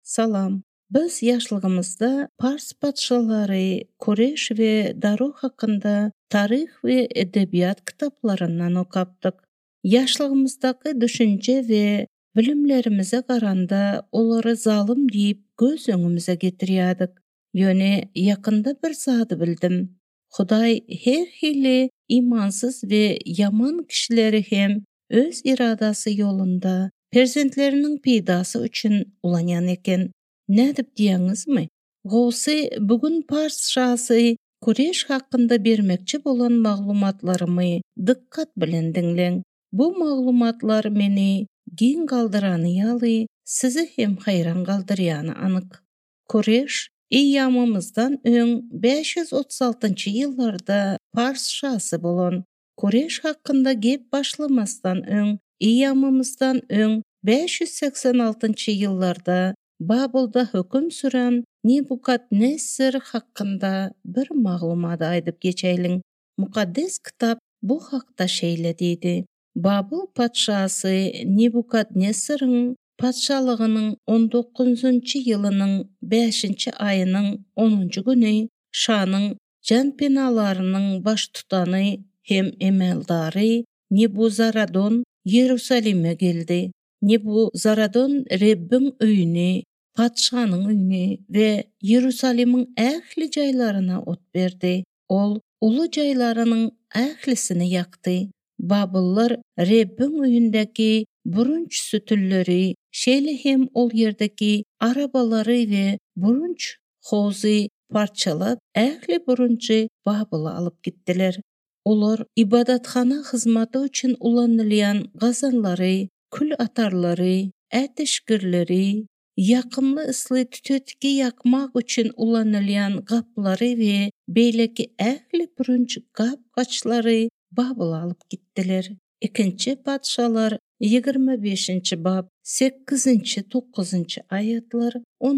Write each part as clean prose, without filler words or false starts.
Salam. Biz yaşlığımızda Pars patşaları, Kureş ve Daro hakkında tarih ve edebiyat kitaplarından okaptık. Yaşlığımızdaki düşünce ve bilimlerimize qaranda onları zalim deyip göz önümüze getiriyadık. Yöne yakında bir zadı bildim. Huday her hili imansız ve yaman kişileri hem öz iradası yolunda perzentlerinin peydası üçün ulanyan eken. Ne dip diýäňiz mi? Gowsy bugün Pars şahsy Kureş hakkında bermekçi bolan maglumatlarymy dikkat bilen diňleň. Bu maglumatlar meni giň galdyrany ýaly, sizi hem haýran galdyrýany anyk. Kureş Eýýamymyzdan öň 536-njy ýyllarda Pars şahsy bolan. Kureş hakkında gep başlamasdan öň Eýýamymyzdan öň 586-njy ýyllarda Babylda höküm süren Nebukadnessar hakkında bir maglumat aýdyp geçeýliň. Mukaddes kitap bu hakda şeýle diýdi. Babyl patşasy Nebukadnessaryň patşalygynyň 19-njy ýylynyň 5-nji aýynyň 10-njy güni şanyň janpenalarynyň baş tutany hem emeldary Nebuzaradon Ýerusalime geldi. Nebuzaradon Rebbiň öýüni, patşanyň öýüni we Ýerusalimiň ähli jaýlaryna ot berdi. Ol uly jaýlarynyň ählisini ýakdy. Babyllar Rebbiň öýündäki burunç sütülleri, şeýle hem ol ýerdäki arabalary we burunç hozy parçalap ähli burunçy Babyla alyp gitdiler. Olar ibadatxana hyzmaty üçin ulanylýan gazanlary, kül atarlary, äteşgirleri, ýakymly ysly tütetki ýakmak üçin ulanylýan gaplary we beýleki ähli burunç gap-gaçlary Babyla alyp gitdiler. Ikinci patşalar 25-nji bab 8-nji 9-njy aýatlar,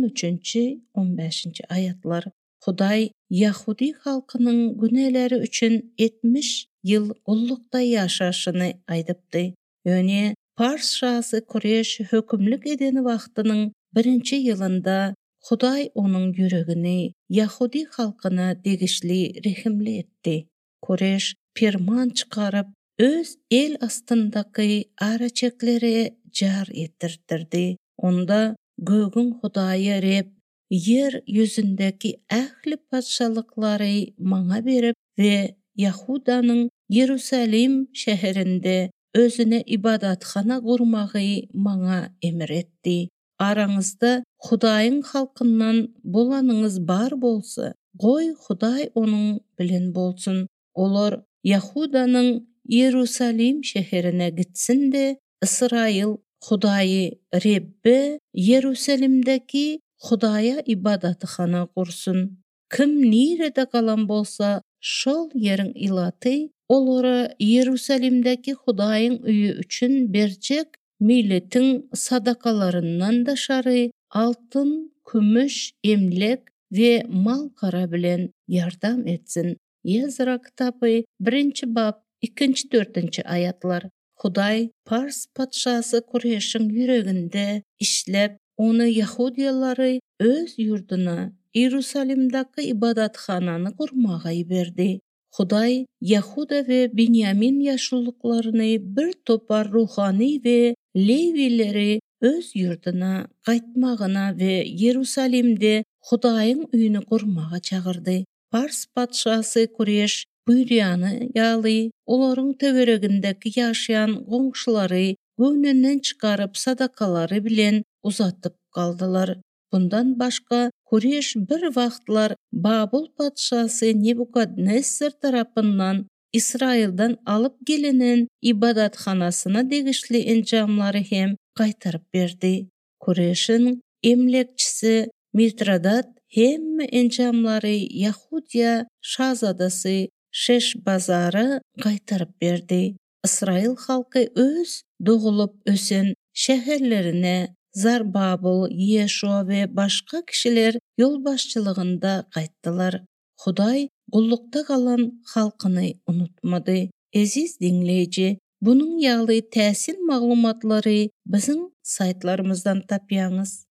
13-nji 15-nji aýatlar. Hudaý Yahudi halkynyň güneleri üçin 70 ýyl gullukda ýaşaşyny aýdypdy. Ýöne Pars şahsy Kureş hökümlük edeni wagtynyň 1-nji ýylynda Hudaý onuň ýüregini Yahudi halkyna degişli rehimli etdi. Kureş pirman çykaryp öz el astyndaky araçeklere jar ettirdi. Onda gögüň Hudaýy Reb yer ýüzündäki ähli patşalyklary maňa berip we Yahudanyň Ýerusalim şäherinde özüne ibadatxana gurmagy maňa emir etdi. Araňyzda Hudaýyň halkyndan bolanyňyz bar bolsa, goý Hudaý onuň bilen bolsun. Olar Yahudanyň Ýerusalim şäherine gitsin-de Israil Hudaýy Rebbe Ýerusalimdäki Hudaýa ibadatxana gursun. Kim nirede galan bolsa şol ýeriň ilaty olara Ýerusalimdäki Hudaýyň öýü üçin berjek milletiň sadakalaryndan da şary altyn, kümüş, emlek we mal kara bilen ýardam etsin. Yezra kitaby 1-nji bab 2-nji 4-nji aýatlar. Hudaý Pars patşasy Kureşiň ýüreginde işlep, onu Yahudiýalary öz ýurduna Ýerusalimdäki ibadatxanany gurmaga berdi. Hudaý Yahuda we Binyamin ýaşullyklaryny bir topar ruhany we Lewileri öz ýurduna gaýtmagyna we Ýerusalimde Hudaýyň öýüni gurmaga çagyrdy. Pars patşasy Kureş buýrýany ýaly olaryň töweregindäki ýaşaýan goňşulary göwnünden çykaryp sadakalary bilen uzatyp galdylar. Bundan başga Kureş bir wagtlar Babyl patşasy Nebukadnessar tarapyndan Israildan alyp gelenen ibadatxanasyna degişli enjamlary hem gaýtaryp berdi. Kureşiň emlekçisi Mitradat hemme enjamlary Yahudiýa şahzadasy Şeşbazary gaýtaryp berdi. Israil halky öz dogulup ösen şäherlerine Zarbabyl, Ýeşua we başga kişiler ýol başçylygynda gaýtdylar. Hudaý gullukda galan halkyny unutmady. Eziz dinleýiji, bunyň ýaly täsin maglumatlary biziň saytlarymyzdan tapýaňyz.